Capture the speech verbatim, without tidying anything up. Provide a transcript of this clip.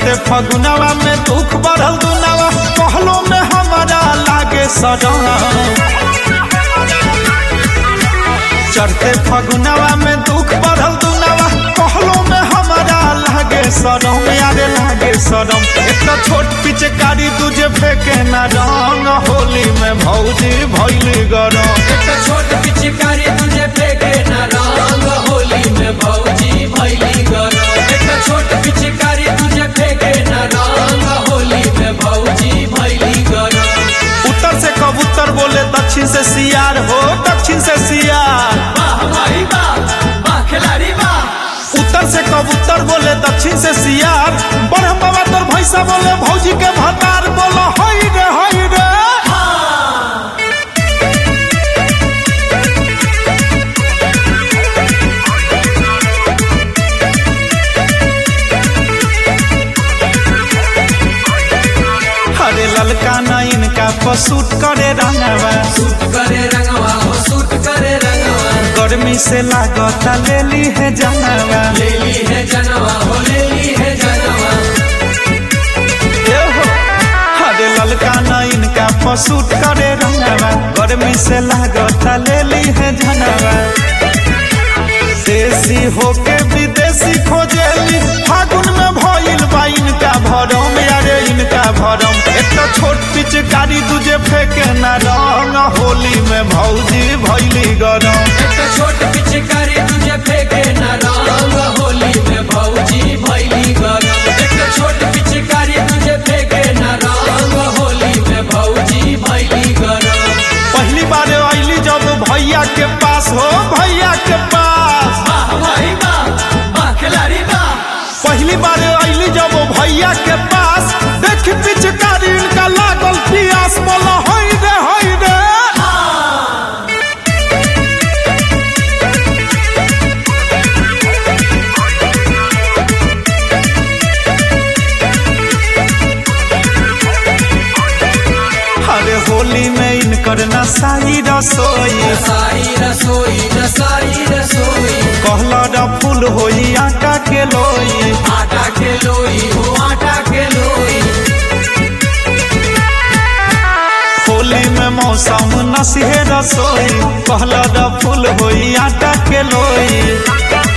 चढ़ते फगुनवा में दुख बढ़ल दुनावा कहलो में हमारा लागे सजन। चढ़ते फगुनवा में दुख बढ़ल दुनावा कहलो में हमारा लागे सनम। यारे लागे सनम एक छोट पिचकारी तुझे फेंके ना रंग होली में भौजी भइली गरम। एक छोट पिचकारी तुझे फेंके ना रंग होली में भौजी भइली गरम। एक छोट पिचकारी तुझे फेंके ना रंग होली में भौजी भइली गरम। उत्तर से कबूतर बोले दक्षिण से सियार हो दक्षिण से सियार। वाह भाई वाह वाह खिलाड़ी वाह। उत्तर से कबूतर बोले दक्षिण से सियार। ब्रह्म बाबा तोर भैसा बोले भौजी के भतार बोलो हई रे हई रे। अरे ललका ना इनका पसूट करे रंगवा सूट करे रंगवा हो सूट करे रंगवा। गर्मी से लागता लेली है जनवा। लेली है जनवा हो लेली है जनवा। ए हो अरे ललका ना इनका पसूट करे रंगवा गर्मी से लागता लेली है जनवा। देसी होके विदेशी खोजेली फागुन में भइल बा इनका भरम। यारे इनका भरम एक छोट पिचकारी तुझे फेंके ना रंग होली में भौजी भइली गरम। एक छोट पिचकारी तुझे फेंके ना रंग होली में भौजी भइली गरम। एक छोट पिचकारी तुझे फेंके ना रंग होली में भौजी भइली गरम। पहली बार आईली जब भैया के पास हो भैया के पास। वाह भाई वाह वाह खिलाड़ी वाह। पहली बार आईली जब भैया के पास देख पिचकारी इनका लागल पियास बोला हई रे हई रे। अरे होली में इनकर नसाई रसोई नसाई रसोई नसाई रसोई। कहला रा फूल होई आटा के लोई। आटा के लोई हो आटा के लोई। होली में मौसम नसीहे रसोई कहला रा फूल होई आटा के लोई।